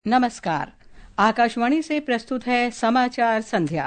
नमस्कार। आकाशवाणी से प्रस्तुत है समाचार संध्या।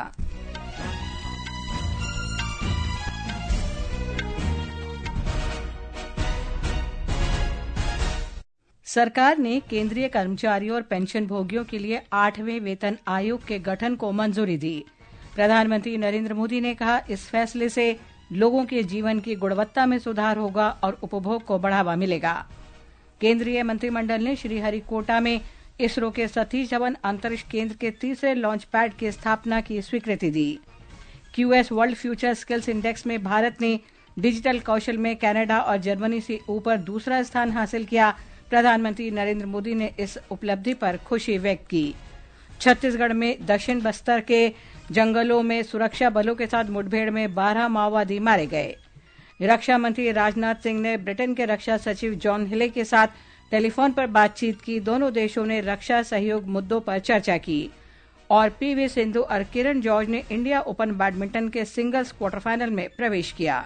सरकार ने केंद्रीय कर्मचारियों और पेंशन भोगियों के लिए 8वें वेतन आयोग के गठन को मंजूरी दी। प्रधानमंत्री नरेंद्र मोदी ने कहा, इस फैसले से लोगों के जीवन की गुणवत्ता में सुधार होगा और उपभोग को बढ़ावा मिलेगा। केंद्रीय मंत्रिमंडल ने श्रीहरिकोटा में इसरो के सतीश धवन अंतरिक्ष केंद्र के तीसरे लॉन्च पैड की स्थापना की स्वीकृति दी। QS world future skills index में भारत ने डिजिटल कौशल में कनाडा और जर्मनी से ऊपर दूसरा स्थान हासिल किया। प्रधानमंत्री नरेंद्र मोदी ने इस उपलब्धि पर खुशी व्यक्त की। छत्तीसगढ़ में दक्षिण बस्तर के जंगलों में सुरक्षा बलों के साथ मुठभेड़ में 12 माओवादी मारे गए। रक्षा मंत्री राजनाथ सिंह ने ब्रिटेन के रक्षा सचिव जॉन हिले के साथ टेलीफोन पर बातचीत की। दोनों देशों ने रक्षा सहयोग मुद्दों पर चर्चा की। और पीवी सिंधु और किरण जॉर्ज ने इंडिया ओपन बैडमिंटन के सिंगल्स क्वार्टर फाइनल में प्रवेश किया।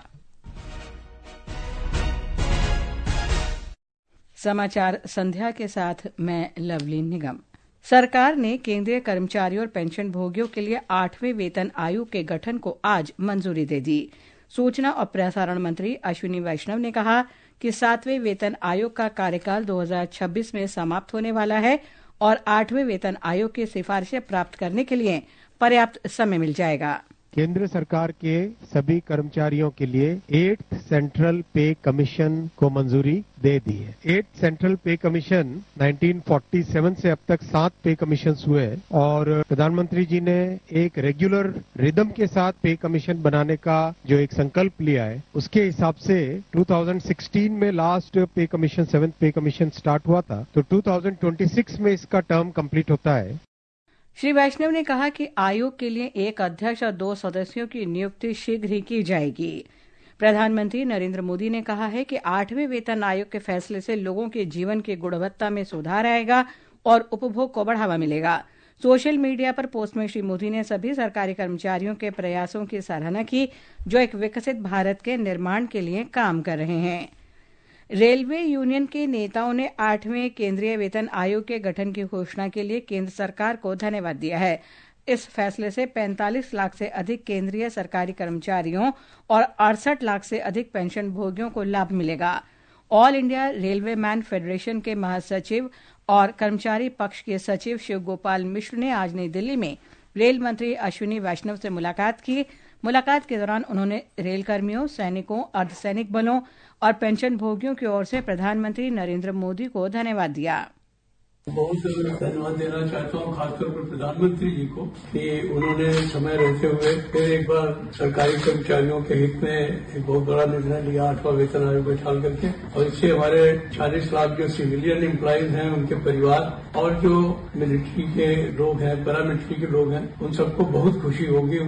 समाचार संध्या के साथ मैं लवलीन निगम। सरकार ने केंद्रीय कर्मचारियों और पेंशन भोगियों के लिए 8वें वेतन आयोग के गठन को आज मंजूरी दे दी। सूचना और प्रसारण मंत्री अश्विनी वैष्णव ने कहा कि 7वें वेतन आयोग का कार्यकाल 2026 में समाप्त होने वाला है और 8वें वेतन आयोग की सिफारिशें प्राप्त करने के लिए पर्याप्त समय मिल जाएगा। केंद्र सरकार के सभी कर्मचारियों के लिए 8th सेंट्रल पे कमीशन को मंजूरी दे दी है। 8th सेंट्रल पे कमीशन 1947 से अब तक 7 पे कमीशन हुए और प्रधानमंत्री जी ने एक रेगुलर रिदम के साथ पे कमीशन बनाने का जो एक संकल्प लिया है, उसके हिसाब से 2016 में लास्ट पे कमीशन 7th पे कमीशन स्टार्ट हुआ था, तो 2026 में इसका टर्म कंप्लीट होता है। श्री वैष्णव ने कहा कि आयोग के लिए एक अध्यक्ष और 2 सदस्यों की नियुक्ति शीघ्र ही की जाएगी। प्रधानमंत्री नरेंद्र मोदी ने कहा है कि 8वें वेतन आयोग के फैसले से लोगों के जीवन की गुणवत्ता में सुधार आएगा और उपभोग को बढ़ावा मिलेगा। सोशल मीडिया पर पोस्ट में श्री मोदी ने सभी सरकारी कर्मचारियों के प्रयासों की सराहना की, जो एक विकसित भारत के निर्माण के लिए काम कर रहे हैं। रेलवे यूनियन के नेताओं ने 8वें केंद्रीय वेतन आयोग के गठन की घोषणा के लिए केंद्र सरकार को धन्यवाद दिया है। इस फैसले से 45 लाख से अधिक केंद्रीय सरकारी कर्मचारियों और 68 लाख से अधिक पेंशन भोगियों को लाभ मिलेगा। All India railway man federation के महासचिव और कर्मचारी पक्ष के सचिव शिव गोपाल मिश्र ने आज नई दिल्ली में रेल मंत्री अश्विनी वैष्णव से मुलाकात की। मुलाकात के दौरान उन्होंने रेलकर्मियों, सैनिकों, अर्धसैनिक बलों और पेंशन भोगियों की ओर से प्रधानमंत्री नरेंद्र मोदी को धन्यवाद दिया। बहुत धन्यवाद देना चाहता हूँ, खासतौर पर प्रधानमंत्री जी को, कि उन्होंने समय रहते हुए फिर एक बार सरकारी कर्मचारियों के हित में एक बहुत बड़ा निर्णय लिया, 8वां वेतन आयोग बैठाल करके, और इससे हमारे 40 लाख जो सिविलियन एम्प्लॉइज हैं, उनके परिवार और जो मिलिट्री के लोग हैं, पैरामिलिट्री के लोग हैं, उन सबको बहुत खुशी होगी।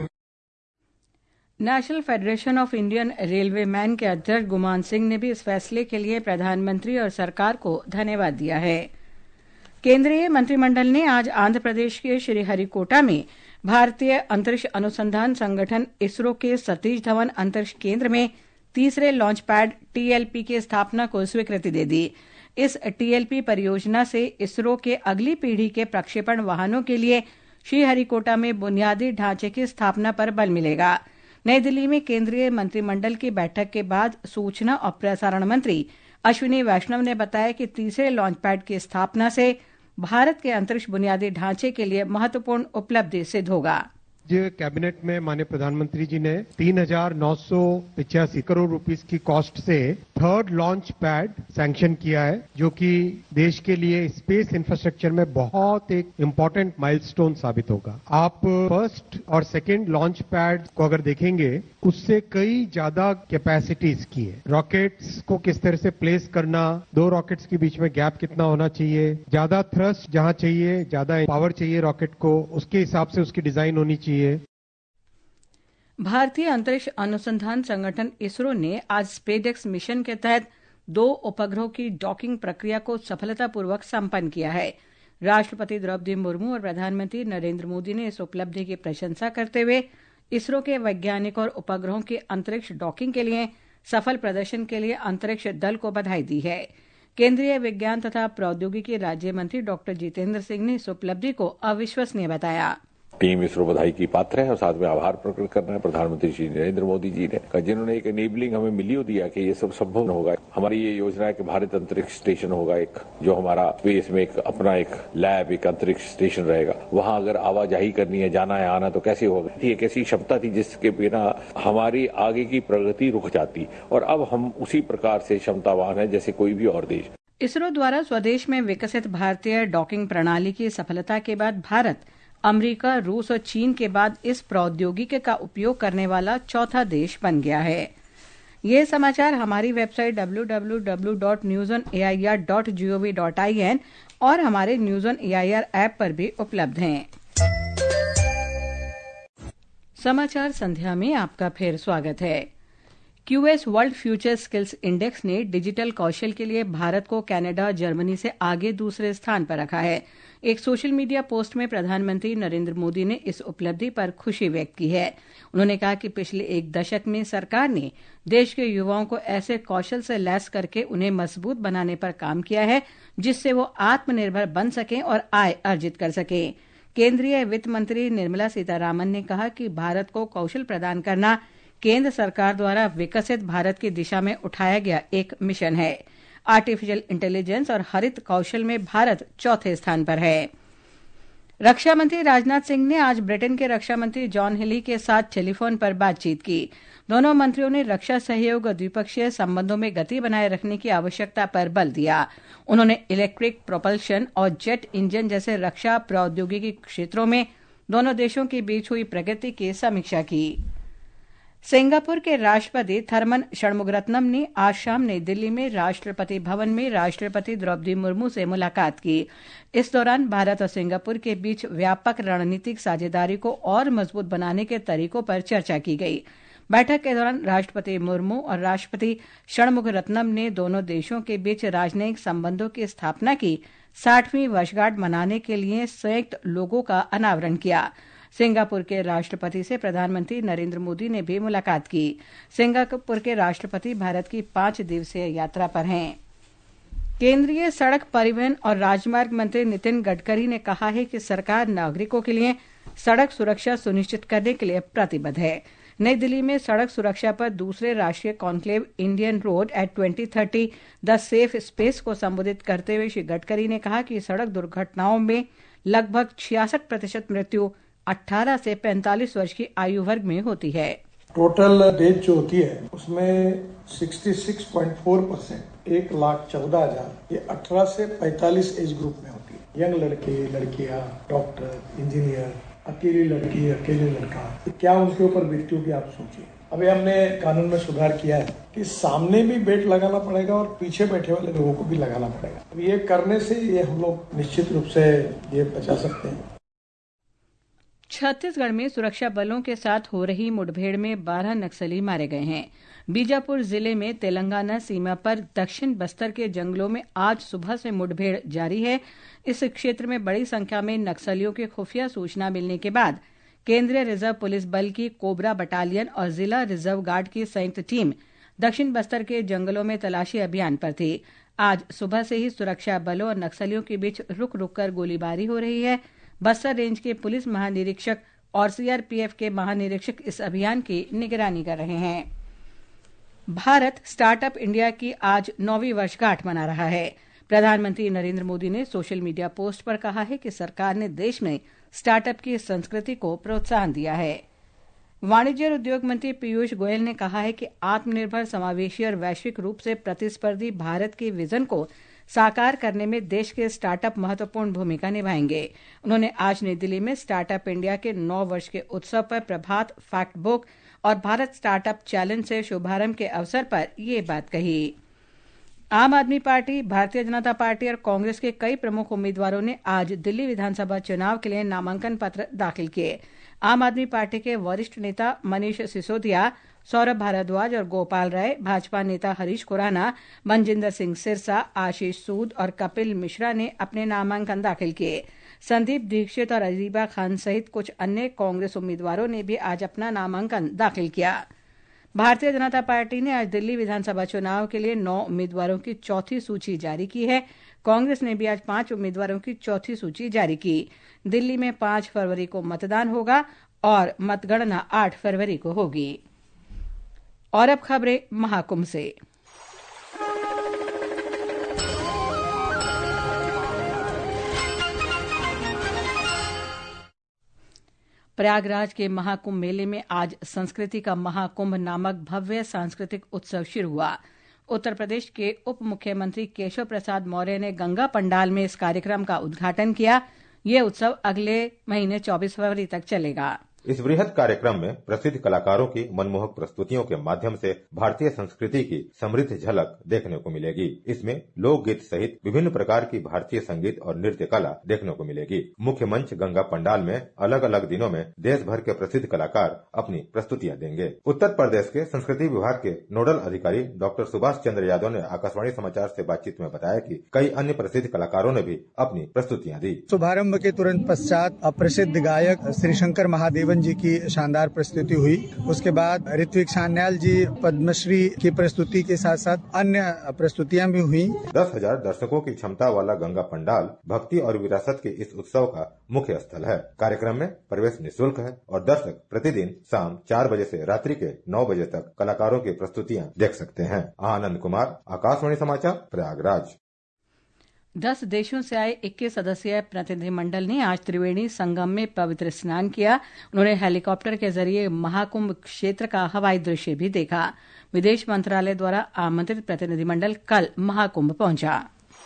National federation of Indian railway man के अध्यक्ष गुमान सिंह ने भी इस फैसले के लिए प्रधानमंत्री और सरकार को धन्यवाद दिया है। केंद्रीय मंत्रिमंडल ने आज आंध्र प्रदेश के श्रीहरिकोटा में भारतीय अंतरिक्ष अनुसंधान संगठन इसरो के सतीश धवन अंतरिक्ष केंद्र में तीसरे लॉन्च पैड टीएलपी की स्थापना को स्वीकृति दे दी। इस टीएलपी परियोजना से इसरो के अगली पीढ़ी के प्रक्षेपण वाहनों के लिए श्रीहरिकोटा में बुनियादी ढांचे की स्थापना पर बल मिलेगा। नई दिल्ली में केंद्रीय मंत्रिमंडल की बैठक के बाद सूचना और प्रसारण मंत्री अश्विनी वैष्णव ने बताया कि तीसरे लॉन्च पैड की स्थापना से भारत के अंतरिक्ष बुनियादी ढांचे के लिए महत्वपूर्ण उपलब्धि सिद्ध होगा। कैबिनेट में माननीय प्रधानमंत्री जी ने 3,985 करोड़ रुपीस की कॉस्ट से 3rd लॉन्च पैड सैंक्शन किया है, जो कि देश के लिए स्पेस इंफ्रास्ट्रक्चर में बहुत एक इम्पोर्टेंट माइलस्टोन साबित होगा। आप 1st और 2nd लॉन्च पैड को अगर देखेंगे, उससे कई ज्यादा कैपेसिटी इसकी है। रॉकेट्स को किस तरह से प्लेस करना, 2 रॉकेट्स के बीच में गैप कितना होना चाहिए, ज्यादा थ्रस्ट जहां चाहिए, ज्यादा पावर चाहिए रॉकेट को, उसके हिसाब से उसकी डिजाइन होनी चाहिए। भारतीय अंतरिक्ष अनुसंधान संगठन इसरो ने आज स्पेसएक्स मिशन के तहत 2 उपग्रहों की डॉकिंग प्रक्रिया को सफलतापूर्वक संपन्न किया है। राष्ट्रपति द्रौपदी मुर्मू और प्रधानमंत्री नरेंद्र मोदी ने इस उपलब्धि की प्रशंसा करते हुए इसरो के वैज्ञानिक और उपग्रहों की अंतरिक्ष डॉकिंग के लिए सफल प्रदर्शन के लिए अंतरिक्ष दल को बधाई दी है। केंद्रीय विज्ञान तथा प्रौद्योगिकी राज्य मंत्री डॉक्टर जितेंद्र सिंह ने इस उपलब्धि को अविश्वसनीय बताया। टीम इसरो बधाई की पात्र है और साथ में आभार प्रकट करना है प्रधानमंत्री श्री नरेंद्र मोदी जी ने, जिन्होंने एक एनेबलिंग हमें मिली दिया कि ये सब संभव होगा। हमारी ये योजना है कि भारत अंतरिक्ष स्टेशन होगा, एक जो हमारा स्पेस में एक अपना एक लैब, एक अंतरिक्ष स्टेशन रहेगा। वहां अगर आवाजाही करनी है, जाना है, आना, तो कैसे होगा। एक ऐसी क्षमता थी जिसके बिना हमारी आगे की प्रगति रुक जाती, और अब हम उसी प्रकार से क्षमतावान है जैसे कोई भी और देश। इसरो द्वारा स्वदेश में विकसित भारतीय डॉकिंग प्रणाली की सफलता के बाद भारत अमेरिका, रूस और चीन के बाद इस प्रौद्योगिकी का उपयोग करने वाला चौथा देश बन गया है। ये समाचार हमारी वेबसाइट www.newsonair.gov.in और हमारे न्यूज ऑन एआईआर ऐप पर भी उपलब्ध हैं। समाचार संध्या में आपका फिर स्वागत है। QS world future skills index ने डिजिटल कौशल के लिए भारत को कनाडा, जर्मनी से आगे दूसरे स्थान पर रखा है। एक सोशल मीडिया पोस्ट में प्रधानमंत्री नरेंद्र मोदी ने इस उपलब्धि पर खुशी व्यक्त की है। उन्होंने कहा कि पिछले एक दशक में सरकार ने देश के युवाओं को ऐसे कौशल से लैस करके उन्हें मजबूत बनाने पर काम किया है जिससे वो आत्मनिर्भर बन सकें और आय अर्जित कर सकें। केंद्रीय वित्त मंत्री निर्मला सीतारामन ने कहा कि भारत को कौशल प्रदान करना केंद्र सरकार द्वारा विकसित भारत की दिशा में उठाया गया एक मिशन है। आर्टिफिशियल इंटेलिजेंस और हरित कौशल में भारत चौथे स्थान पर है। रक्षा मंत्री राजनाथ सिंह ने आज ब्रिटेन के रक्षा मंत्री जॉन हेली के साथ टेलीफोन पर बातचीत की। दोनों मंत्रियों ने रक्षा सहयोग और द्विपक्षीय संबंधों में गति बनाए रखने की आवश्यकता पर बल दिया। उन्होंने इलेक्ट्रिक प्रोपल्शन और जेट इंजन जैसे रक्षा प्रौद्योगिकी क्षेत्रों में दोनों देशों के बीच हुई प्रगति की समीक्षा की। सिंगापुर के राष्ट्रपति थरमन षणमुगरत्नम ने आज शाम नई दिल्ली में राष्ट्रपति भवन में राष्ट्रपति द्रौपदी मुर्मू से मुलाकात की। इस दौरान भारत और सिंगापुर के बीच व्यापक रणनीतिक साझेदारी को और मजबूत बनाने के तरीकों पर चर्चा की गई। बैठक के दौरान राष्ट्रपति मुर्मू और राष्ट्रपति षणमुगरत्नम ने दोनों देशों के बीच राजनयिक संबंधों की स्थापना की 60वीं वर्षगांठ मनाने के लिए संयुक्त लोगो का अनावरण किया। सिंगापुर के राष्ट्रपति से प्रधानमंत्री नरेंद्र मोदी ने भी मुलाकात की। सिंगापुर के राष्ट्रपति भारत की 5 दिवसीय यात्रा पर हैं। केंद्रीय सड़क परिवहन और राजमार्ग मंत्री नितिन गडकरी ने कहा है कि सरकार नागरिकों के लिए सड़क सुरक्षा सुनिश्चित करने के लिए प्रतिबद्ध है। नई दिल्ली में सड़क सुरक्षा पर दूसरे राष्ट्रीय conclave Indian road at 2030 the safe space को संबोधित करते हुए श्री गडकरी ने कहा कि सड़क दुर्घटनाओं में लगभग 66% मृत्यु 18 से 45 वर्ष की आयु वर्ग में होती है। टोटल डेथ जो होती है उसमें 66.4%, 1,14,000 ये 18 से 45 एज ग्रुप में होती है। यंग लड़के, लड़कियां, डॉक्टर, इंजीनियर, अकेली लड़की, अकेले लड़का, तो क्या उनके ऊपर बीतती होगी आप सोचिए। अभी हमने कानून में सुधार किया है कि सामने भी बेल्ट लगाना पड़ेगा और पीछे बैठे वाले लोगों को भी लगाना पड़ेगा। अब ये करने से ये हम लोग निश्चित रूप से ये बचा सकते हैं। छत्तीसगढ़ में सुरक्षा बलों के साथ हो रही मुठभेड़ में 12 नक्सली मारे गए हैं। बीजापुर जिले में तेलंगाना सीमा पर दक्षिण बस्तर के जंगलों में आज सुबह से मुठभेड़ जारी है। इस क्षेत्र में बड़ी संख्या में नक्सलियों की खुफिया सूचना मिलने के बाद केंद्रीय रिजर्व पुलिस बल की कोबरा बटालियन और जिला रिजर्व गार्ड की संयुक्त टीम दक्षिण बस्तर के जंगलों में तलाशी अभियान पर थी। आज सुबह से ही सुरक्षा बलों और नक्सलियों के बीच रुक रुक कर गोलीबारी हो रही है। बस्तर रेंज के पुलिस महानिरीक्षक और सीआरपीएफ के महानिरीक्षक इस अभियान की निगरानी कर रहे हैं। भारत स्टार्टअप इंडिया की आज 9वीं वर्षगांठ मना रहा है। प्रधानमंत्री नरेंद्र मोदी ने सोशल मीडिया पोस्ट पर कहा है कि सरकार ने देश में स्टार्टअप की संस्कृति को प्रोत्साहन दिया है। वाणिज्य और उद्योग मंत्री पीयूष गोयल ने कहा है कि आत्मनिर्भर, समावेशी और वैश्विक रूप से प्रतिस्पर्धी भारत के विजन को साकार करने में देश के स्टार्टअप महत्वपूर्ण भूमिका निभाएंगे। उन्होंने आज नई दिल्ली में स्टार्टअप इंडिया के 9 वर्ष के उत्सव पर प्रभात फैक्ट बुक और भारत स्टार्टअप चैलेंज से शुभारंभ के अवसर पर ये बात कही। आम आदमी पार्टी, भारतीय जनता पार्टी और कांग्रेस के कई प्रमुख उम्मीदवारों ने आज दिल्ली विधानसभा चुनाव के लिए नामांकन पत्र दाखिल किए। आम आदमी पार्टी के वरिष्ठ नेता मनीष सिसोदिया, सौरभ भारद्वाज और गोपाल राय, भाजपा नेता हरीश खुराना, मनजिंदर सिंह सिरसा, आशीष सूद और कपिल मिश्रा ने अपने नामांकन दाखिल किए। संदीप दीक्षित और अजीबा खान सहित कुछ अन्य कांग्रेस उम्मीदवारों ने भी आज अपना नामांकन दाखिल किया। भारतीय जनता पार्टी ने आज दिल्ली विधानसभा चुनाव के लिए 9 उम्मीदवारों की चौथी सूची जारी की है। कांग्रेस ने भी आज 5 उम्मीदवारों की चौथी सूची जारी की। दिल्ली में 5 फरवरी को मतदान होगा और मतगणना 8 फरवरी को होगी। और अब खबरें महाकुंभ से। प्रयागराज के महाकुंभ मेले में आज संस्कृति का महाकुंभ नामक भव्य सांस्कृतिक उत्सव शुरू हुआ। उत्तर प्रदेश के उप मुख्यमंत्री केशव प्रसाद मौर्य ने गंगा पंडाल में इस कार्यक्रम का उद्घाटन किया। यह उत्सव अगले महीने 24 फरवरी तक चलेगा। इस वृहद कार्यक्रम में प्रसिद्ध कलाकारों की मनमोहक प्रस्तुतियों के माध्यम से भारतीय संस्कृति की समृद्ध झलक देखने को मिलेगी। इसमें लोकगीत सहित विभिन्न प्रकार की भारतीय संगीत और नृत्य कला देखने को मिलेगी। मुख्य मंच गंगा पंडाल में अलग अलग दिनों में देश भर के प्रसिद्ध कलाकार अपनी प्रस्तुतियां देंगे। उत्तर प्रदेश के संस्कृति विभाग के नोडल अधिकारी डॉक्टर सुभाष चंद्र यादव ने आकाशवाणी समाचार से बातचीत में बताया कि कई अन्य प्रसिद्ध कलाकारों ने भी अपनी प्रस्तुतियां दी। शुभारंभ के तुरंत पश्चात प्रसिद्ध गायक श्री शंकर महादेवन जी की शानदार प्रस्तुति हुई। उसके बाद ऋत्विक सान्याल जी पद्मश्री की प्रस्तुति के साथ साथ अन्य प्रस्तुतियां भी हुई। 10,000 दर्शकों की क्षमता वाला गंगा पंडाल भक्ति और विरासत के इस उत्सव का मुख्य स्थल है। कार्यक्रम में प्रवेश निःशुल्क है और दर्शक प्रतिदिन शाम 4 बजे से रात्रि के 9 बजे तक कलाकारों की प्रस्तुतियां देख सकते हैं। आनंद कुमार, आकाशवाणी समाचार, प्रयागराज। 10 देशों से आए 21 सदस्यीय प्रतिनिधिमंडल ने आज त्रिवेणी संगम में पवित्र स्नान किया। उन्होंने हेलीकॉप्टर के जरिए महाकुंभ क्षेत्र का हवाई दृश्य भी देखा। विदेश मंत्रालय द्वारा आमंत्रित प्रतिनिधिमंडल कल महाकुंभ पहुंचा।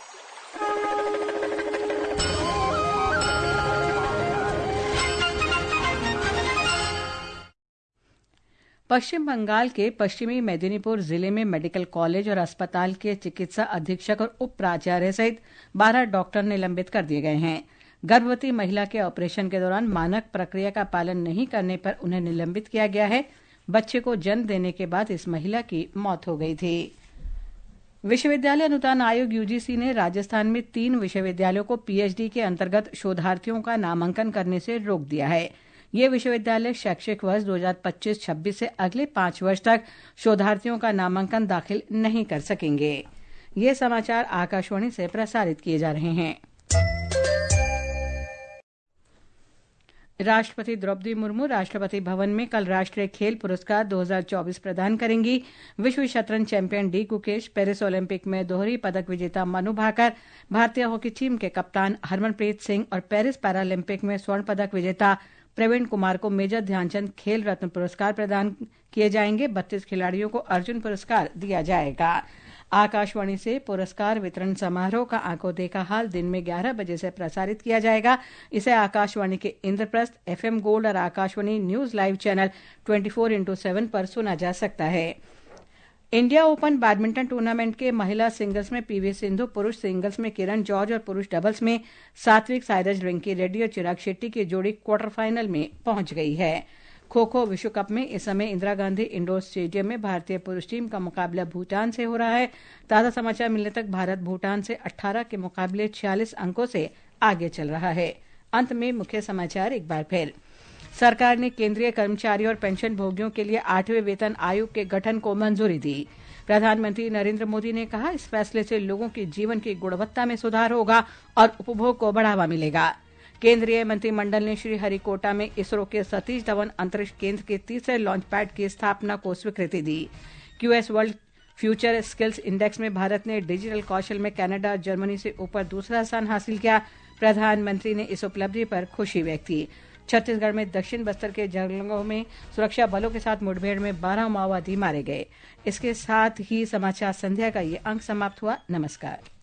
पश्चिम बंगाल के पश्चिमी मेदिनीपुर जिले में मेडिकल कॉलेज और अस्पताल के चिकित्सा अधीक्षक और उप प्राचार्य सहित 12 डॉक्टर निलंबित कर दिए गए हैं। गर्भवती महिला के ऑपरेशन के दौरान मानक प्रक्रिया का पालन नहीं करने पर उन्हें निलंबित किया गया है। बच्चे को जन्म देने के बाद इस महिला की मौत हो गई थी। विश्वविद्यालय अनुदान आयोग यूजीसी ने राजस्थान में 3 विश्वविद्यालयों को पीएचडी के अंतर्गत शोधार्थियों का नामांकन करने से रोक दिया है। ये विश्वविद्यालय शैक्षिक वर्ष 2025-26 से अगले 5 वर्ष तक शोधार्थियों का नामांकन दाखिल नहीं कर सकेंगे। ये समाचार आकाशवाणी से प्रसारित किए जा रहे हैं। राष्ट्रपति द्रौपदी मुर्मू राष्ट्रपति भवन में कल राष्ट्रीय खेल पुरस्कार 2024 प्रदान करेंगी। विश्व शतरंज champion D Gukesh, Paris Olympic में दोहरी पदक विजेता मनु भाकर, भारतीय हॉकी टीम के कप्तान हरमनप्रीत सिंह और पेरिस पैरालंपिक में स्वर्ण पदक विजेता प्रवीण कुमार को मेजर ध्यानचंद खेल रत्न पुरस्कार प्रदान किए जाएंगे। 32 खिलाड़ियों को अर्जुन पुरस्कार दिया जाएगा। आकाशवाणी से पुरस्कार वितरण समारोह का आंखों देखा हाल दिन में 11 बजे से प्रसारित किया जाएगा। इसे आकाशवाणी के इंद्रप्रस्थ, एफएम गोल्ड और Akashvani news live channel 24x7 पर सुना जा सकता है। इंडिया ओपन बैडमिंटन टूर्नामेंट के महिला सिंगल्स में पीवी सिंधु, पुरुष सिंगल्स में किरण जॉर्ज और पुरुष डबल्स में सात्विक साइराज, रिंकी रेड्डी और चिराग शेट्टी की जोड़ी क्वार्टर फाइनल में पहुंच गई है। खो खो विश्व कप में इस समय इंदिरा गांधी इंडोर स्टेडियम में भारतीय पुरुष टीम का मुकाबला भूटान से हो रहा है। ताजा समाचार मिलने तक भारत भूटान से 18 के मुकाबले 46 अंकों से आगे चल रहा है। अंत में मुख्य समाचार एक बार फिर। सरकार ने केंद्रीय कर्मचारी और पेंशन भोगियों के लिए 8वें वेतन आयोग के गठन को मंजूरी दी। प्रधानमंत्री नरेंद्र मोदी ने कहा, इस फैसले से लोगों के जीवन की गुणवत्ता में सुधार होगा और उपभोग को बढ़ावा मिलेगा। केंद्रीय मंत्रिमंडल ने श्रीहरिकोटा में इसरो के सतीश धवन अंतरिक्ष केंद्र के तीसरे लॉन्च पैड की स्थापना को स्वीकृति दी। QS world future skills index में भारत ने डिजिटल कौशल में कनाडा और जर्मनी से ऊपर दूसरा स्थान हासिल किया। प्रधानमंत्री ने इस उपलब्धि पर खुशी व्यक्त की। छत्तीसगढ़ में दक्षिण बस्तर के जंगलों में सुरक्षा बलों के साथ मुठभेड़ में 12 माओवादी मारे गए। इसके साथ ही समाचार संध्या का ये अंक समाप्त हुआ। नमस्कार।